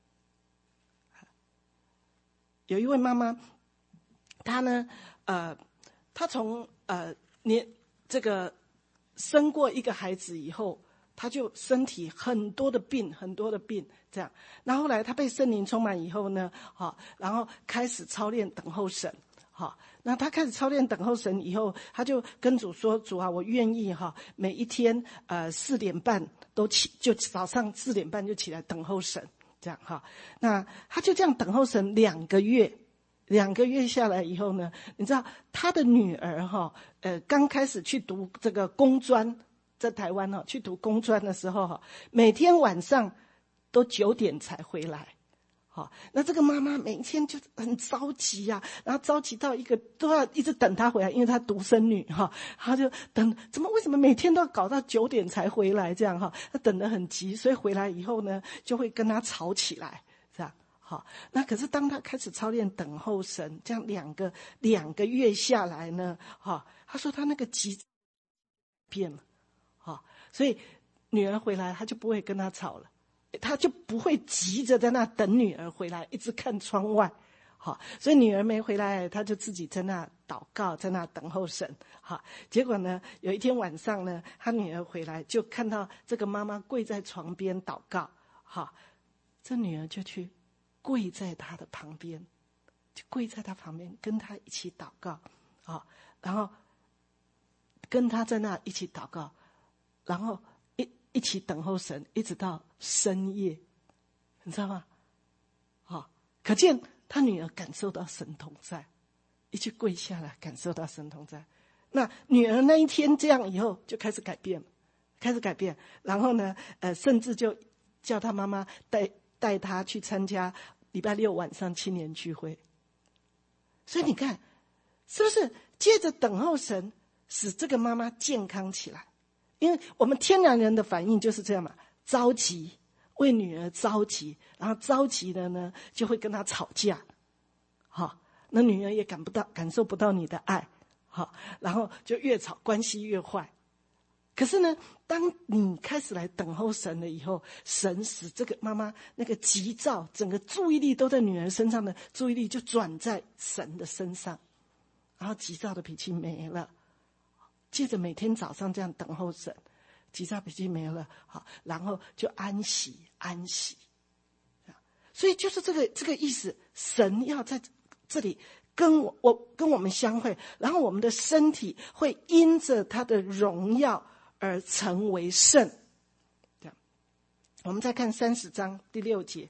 有一位妈妈，她呢，呃，她从呃年这个生过一个孩子以后，她就身体很多的病，很多的病，这样。然后后来她被圣灵充满以后呢，好，然后开始操练等候神，好，那她开始操练等候神以后，她就跟主说：“主啊，我愿意哈，每一天呃四点半都起，就早上四点半就起来等候神。”这样哈，那他就这样等候神两个月，两个月下来以后呢，你知道他的女儿哈，呃，刚开始去读这个工专，在台湾哈，去读工专的时候哈，每天晚上都九点才回来。好，那这个妈妈每天就很着急呀、啊，然后着急到一个都要一直等她回来，因为她独生女哈，她就等，怎么为什么每天都要搞到九点才回来这样哈？她等得很急，所以回来以后呢，就会跟她吵起来，这样好。那可是当她开始操练等候神，这样两个两个月下来呢，哈，她说她那个急变了，哈，所以女儿回来，她就不会跟她吵了。他就不会急着在那等女儿回来，一直看窗外，好，所以女儿没回来，他就自己在那祷告，在那等候神，好，结果呢，有一天晚上呢，他女儿回来，就看到这个妈妈跪在床边祷告，好，这女儿就去跪在他的旁边，就跪在他旁边，跟他一起祷告，好，然后跟他在那一起祷告，然后一起等候神，一直到深夜，你知道吗？好，可见他女儿感受到神同在，一起跪下来，感受到神同在。那女儿那一天这样以后就开始改变，开始改变，然后呢，呃，甚至就叫他妈妈带带他去参加礼拜六晚上青年聚会。所以你看，是不是接着等候神，使这个妈妈健康起来？因为我们天然人的反应就是这样嘛，着急，为女儿着急，然后着急的呢就会跟她吵架，好，那女儿也感不到感受不到你的爱，好，然后就越吵，关系越坏。可是呢，当你开始来等候神了以后，神使这个妈妈那个急躁，整个注意力都在女儿身上的注意力就转在神的身上，然后急躁的脾气没了。接着每天早上这样等候神，急躁脾气没了，好，然后就安息安息。所以就是这个这个意思，神要在这里跟我我跟我们相会，然后我们的身体会因着他的荣耀而成为圣。这样，我们再看三十章第六节，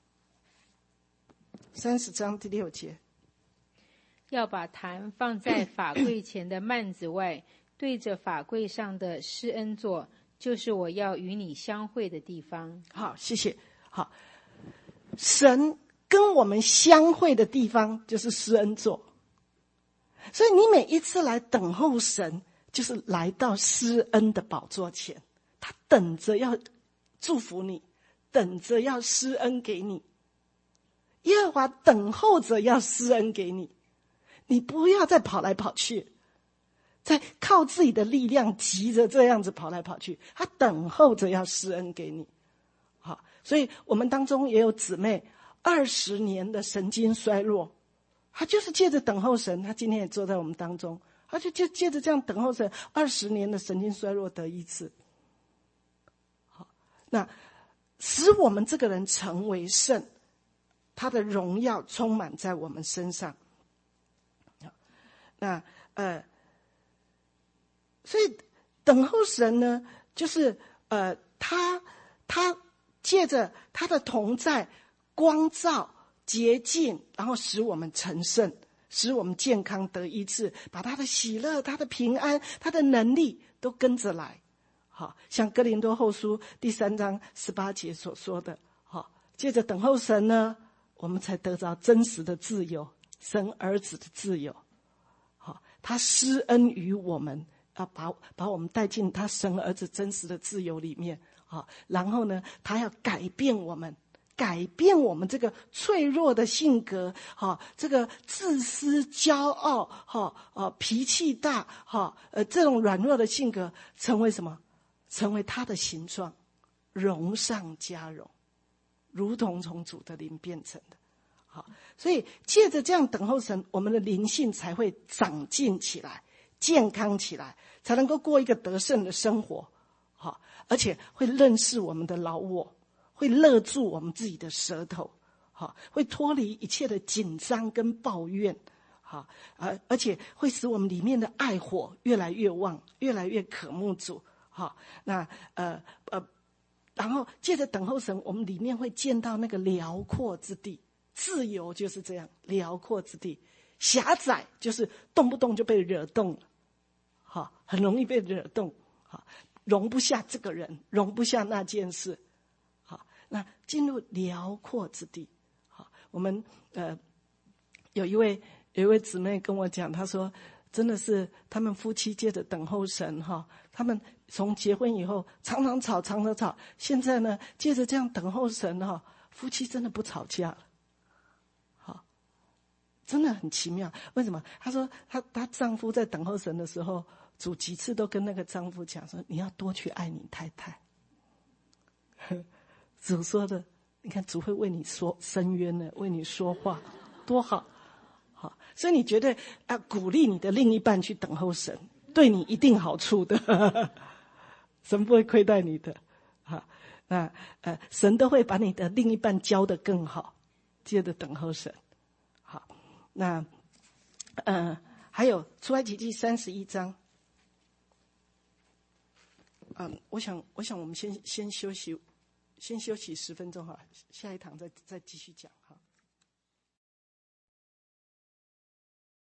三十章第六节， 要把坛放在法柜前的幔子外。对着法柜上的施恩座，就是我要与你相会的地方。 好，谢谢。好，神跟我们相会的地方就是施恩座，所以你每一次来等候神，就是来到施恩的宝座前，他等着要祝福你，等着要施恩给你。耶和华等候着要施恩给你，你不要再跑来跑去，在靠自己的力量急着这样子跑来跑去，他等候着要施恩给你。好，所以我们当中也有姊妹二十年的神经衰弱，他就是借着等候神，他今天也坐在我们当中，他他就借借着这样等候神，二十年的神经衰弱得医治。好，那使我们这个人成为圣，他的荣耀充满在我们身上。那呃，所以等候神呢，就是呃，他他借着他的同在，光照、洁净，然后使我们成圣，使我们健康得医治，把他的喜乐、他的平安、他的能力都跟着来。好，像哥林多后书第三章十八节所说的，好，借着等候神呢，我们才得着真实的自由，神儿子的自由。好，他施恩于我们，啊，把把我们带进他神儿子真实的自由里面。好，然后呢，他要改变我们，改变我们这个脆弱的性格，哈，这个自私、骄傲，哈，呃，脾气大，哈，呃，这种软弱的性格，成为什么？成为他的形状，荣上加荣，如同从主的灵变成的。好，所以借着这样等候神，我们的灵性才会长进起来，健康起来，才能够过一个得胜的生活。好，而且会认识我们的老我，会勒住我们自己的舌头，好，会脱离一切的紧张跟抱怨，好，而而且会使我们里面的爱火越来越旺，越来越渴慕主。好，那呃呃，然后借着等候神，我们里面会见到那个辽阔之地。自由就是这样，辽阔之地；狭窄就是动不动就被惹动了，好，很容易被惹动，好，容不下这个人，容不下那件事，好，那进入辽阔之地。好，我们呃有一位有一位姊妹跟我讲，她说真的是他们夫妻借着等候神哈，他们从结婚以后常常吵，常常吵，现在呢借着这样等候神哈，夫妻真的不吵架了。真的很奇妙，为什么？她说她她丈夫在等候神的时候，主几次都跟那个丈夫讲说，你要多去爱你太太。主说的，你看主会为你说伸冤呢，为你说话，多好，好，所以你觉得要鼓励你的另一半去等候神，对你一定好处的，神不会亏待你的，好，那呃，神都会把你的另一半教得更好，接着等候神。好，那呃，还有出埃及记三十一章。嗯，我想，我想我们先先休息，先休息十分钟哈，下一堂再再继续讲哈。